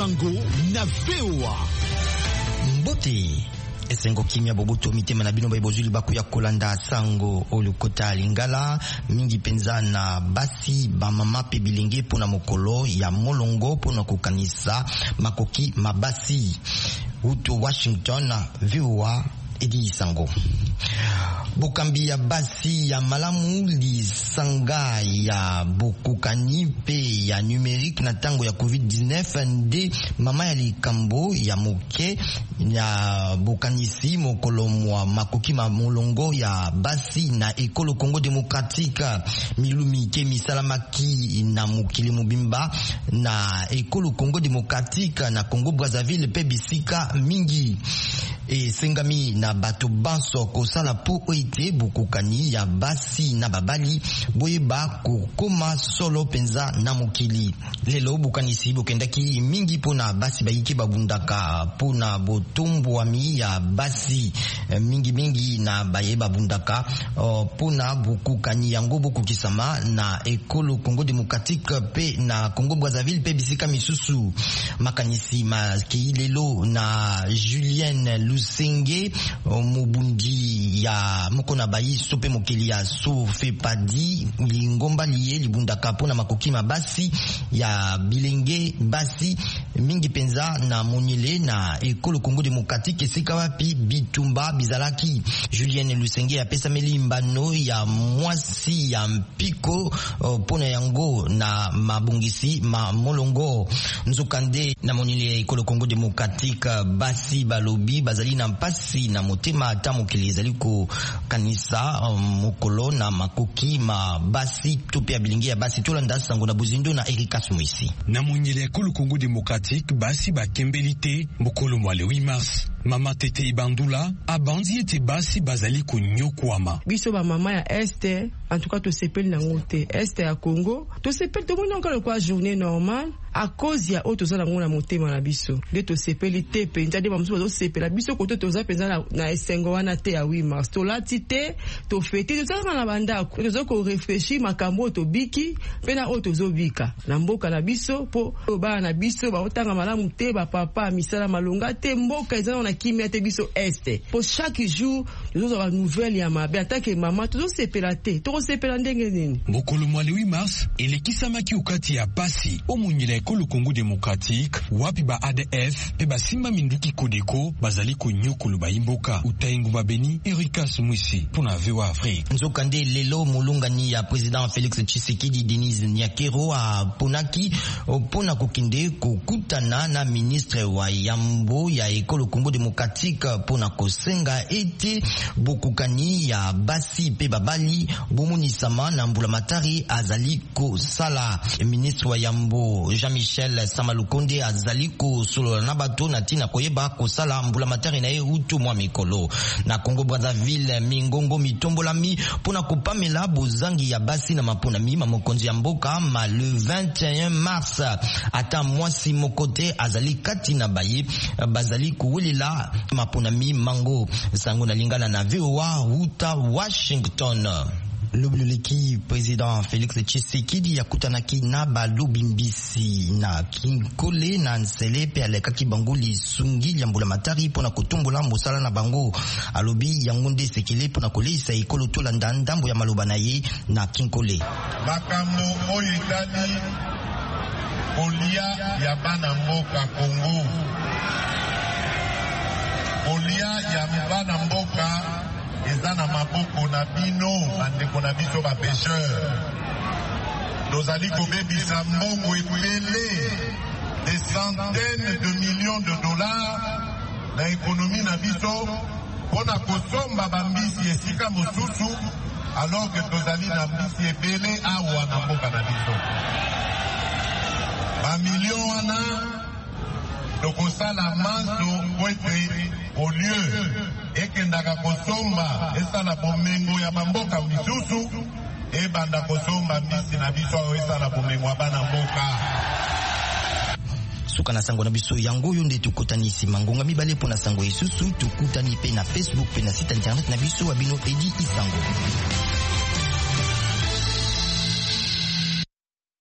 Sango na VOA. Mbote esengo kimia bobuto mitema na bino baibozuli bakuya kolanda sango olukota lingala mingi penza na basi bamama pe bilenge pona mokolo ya molongo pona kukanisa makoki mabasi uto Washington VOA Edi Sango. Bokambi ya basi ya malamu lisanga ya bokukani pe ya numerique na tango ya COVID-19 nde mama ya likambo ya moke ya bokanisi mokolo mwa makoki mamolongo ya basi na ekolo Congo Démocratique milumi ke misalamaki na mokili mobimba na ekolo Congo Démocratique na Congo Brazzaville pe bisika mingi sengami na bato banso kosala po oite bokukani ya basi na babali boyeba kokoma solo penza na mokili lelo bukanisi bokendaki mingi pona basi bayike babundaka pona botombwami ya basi mingi na baye babundaka pona bokukani yango bokukisama na ekolo Congo Démocratique pe na Congo Brazzaville pe bisika misusu makanisi maki lelo na Julienne Lusenge mubundi ya mokona bayi sope mokeli ya sofe padi lingomba liye libundaka pona makoki mabasi ya bilenge basi mingi penza na monyele na ekolo Congo Démocratique esika wapi bitumba bizalaki. Julienne Lusenge apesa melimbano ya mwasi ya mpiko pona yango na mabungisi ma molongo nzokande na monyele ya ekolo Congo Démocratique basi balobi bazali na mpasi na motema ata mokili ezali ko kanisa mokolo na makoki ma basi tope ya bilingi ya basi tolanda sango na buzindo na Erika Sumuisi na monyele ya ekolo Congo Démocratique basi bakembelite mokolo mwa le 8 mars. Mama Tete Ibandula abandi ete basi bazali konyokwama biso ba mama ya este en tout cas to sepeli na ngote este ya Congo to sepeli to mona encore quoi journée normale à cause ya auto za ngona motema na biso de to sepeli te penza de bamuso zo sepela biso koto to za penza na esengo wana te ya 8 mars to lati te to fete to za na banda ko zo ko réfléchir makambo to biki pena auto zo bika na mboka na biso po ba na biso ba otanga malamu te ba papa misala malonga te mboka ezana na kimia te biso este pour chaque jour nous avons une nouvelle ya mabe atake mama to sepela te to sepela ndenge nini mokolo mwa le 8 mars elekisamaki ukati ya pasi omunyela ekolo Congo Démocratique wapi ba ADF pe basimba minduki kodeko bazali konyokolo bayimboka utaingu babeni Erika Sumuisi pona VOA Afrique nzokande lelo mulungani ya president Félix Tshisekedi Denise Nyakero a ponaki pona kokinde kokutana na ministre wa yambo ya ekolo Congo Démocratique pona kosenga ete bokukani ya basi pe babali bomunisama na mbula matari azali ko sala ministre wa yambo Jean-Michel Samalukonde azali ko solo na bato na tina koyeba ko sala mbula matari na eutu mwa mikolo na Congo Brazzaville mingongo mitombolami pona kopamela bozangi ya basi na mapona mima mokonzi ya mboka ma le 21 mars ata mwasi mokote azali kati na baye bazali kuwelela mapona mi mango sango na lingana na VOA uta Washington. Lobuleki président Félix Tshisekedi yakutanaki na balobimbisi na kinkole na nsele pe alekaki bango lisungi ya mbula matari pona kotumbola mosala na bango alobi yango nde sekele pona koleisa ekolo tolanda ndambo ya maloba na ye na kinkole makambo oyo etali kolia ya bana mboka Congo kolia ya bana mboka ezana maboko na bino bandeko na biso ba pêcheurs tozali kobebisa mbongo ebele des centaines de millions de dollars na économie na biso mpona kosomba bambisi esika mosusu alors que tozali na mbisi ebele awa na mboka na biso bamilio wana tokosala manso po ete au lieu ekendaka kosomba esala bomengo ya bamboka misusu ebanda kosomba mbisi na biso oyo esala bomengo ya bana mboka suka na sango na biso yango oyo nde tukutanisi mangonga mibale pona sango esusu tukutani pe na Facebook pe na site internet na biso abino Edi Isango.